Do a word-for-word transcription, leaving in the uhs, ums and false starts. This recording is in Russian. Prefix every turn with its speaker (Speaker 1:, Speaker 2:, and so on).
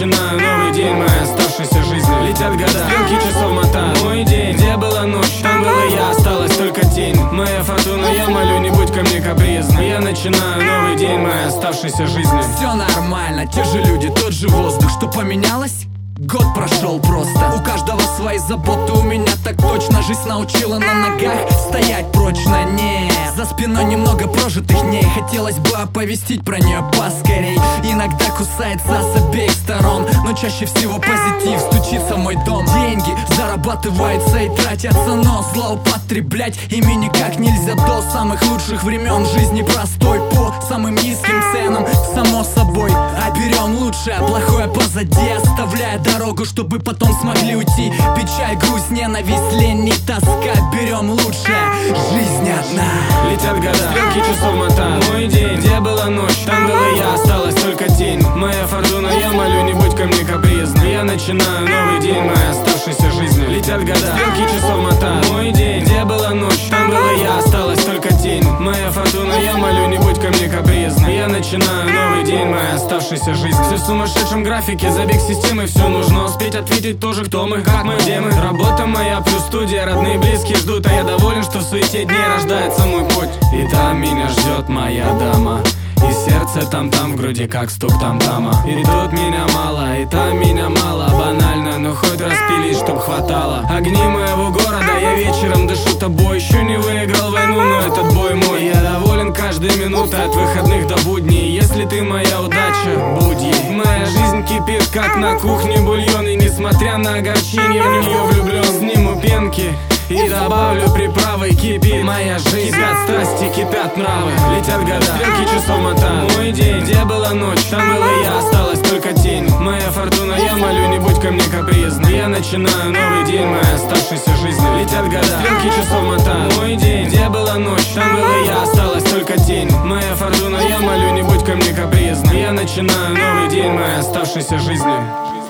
Speaker 1: начинаю новый день моей оставшейся жизни. Летят года, стрелки часов мотают мой день. Где была ночь, там была я, осталась только тень. Моя фортуна, я молю, не будь ко мне капризна. Я начинаю новый день моей оставшейся жизни.
Speaker 2: Все нормально, те же люди, тот же воздух. Что поменялось? Год прошел просто. У каждого свои заботы, у меня так точно. Жизнь научила на ногах стоять прочно. Не, за спиной немного прожитых дней. Хотелось бы оповестить про нее поскорей. Иногда кусается с обеих сторон, но чаще всего позитив стучится в мой дом. Деньги зарабатываются и тратятся, но злоупотреблять ими никак нельзя. До самых лучших времен жизни простой, по самым низким ценам, само собой. А берем лучшее, плохое позади, оставляя дорогу, чтобы потом смогли уйти. Печаль, грусть, ненависть, лень и тоска. Берем лучшее, жизнь одна.
Speaker 1: Летят года, стрелки часов мотают мой день. Где была ночь, там была я, осталась только тень. Моя фортуна, я молю, не будь ко мне капризна. Я начинаю новый день моей оставшейся жизни. Летят года, стрелки часов мотают мой день. Где была ночь, там была я, осталась только тень. Моя фортуна, я молю, не будь ко мне капризна. Я начинаю новый день моей оставшейся жизни. Все в сумасшедшем графике, забег системы, все нужно успеть ответить тоже, кто мы, как мы, где мы. Работа моя плюс студия, родные близкие ждут, а я доволен, что в суете дней рождается мой путь. И там меня ждет моя дама, и сердце там-там в груди, как стук там-тама. И тут меня мало, и там меня мало. Банально, но хоть распилить, чтоб хватало. Огни моего города, я вечером дышу тобой. Еще не выиграл войну, но этот бой мой. Я доволен каждой минутой, от выходных до будней. Если ты моя удача, будь ей. Моя жизнь кипит, как на кухне бульон. И несмотря на огорчение, в нее влюблен. Сниму пенки и добавлю приправы, кипит моя жизнь. Кипят страсти, кипят нравы. Летят года, стрелки часов мотают мой день. Где была ночь, там была я, осталась только тень. Моя фортуна, я молю, не будь ко мне капризна. Я начинаю новый день моей оставшейся жизни. Летят года, стрелки часов мотают мой день. Где была ночь, там была я, осталась только тень. Моя фортуна, я молю, не будь ко мне капризна. Я начинаю новый день моей оставшейся жизни.